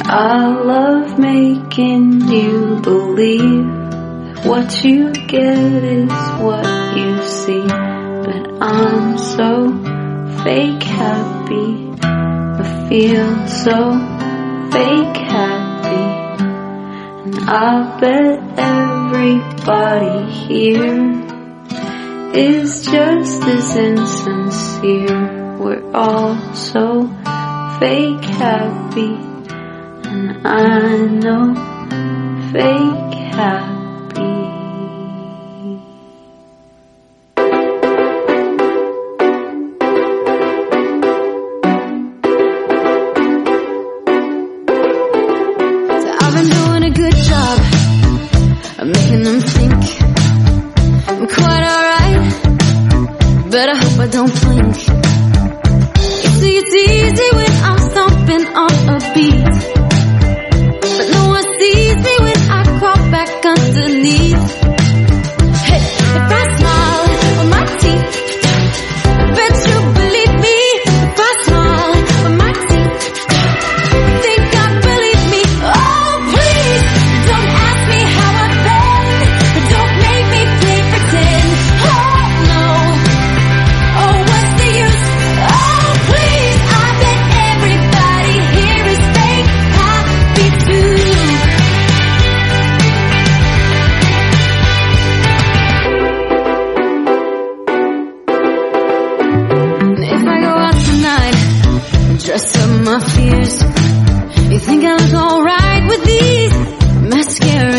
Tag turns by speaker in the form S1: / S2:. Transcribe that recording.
S1: I love making you believe that what you get is what you see. But I'm so fake happy, I feel so fake happy. And I bet everybody here is just as insincere. We're all so fake happy, and I know fake happy.
S2: So I've been doing a good job of making them think I'm quite alright, but I hope I don't blink. You see, it's easy when I'm stomping on a beat, but no one sees me when I crawl back underneath. Hey, if I smile with my teeth, I bet you believe me. If I smile with my teeth, think I believe me. Oh, please, don't ask me how I've been, don't make me play pretend. Oh, no, oh, what's the use? Oh, please, I bet everybody here is fake happy too. And if I go out tonight and dress up my fears, you think I look alright with these mascara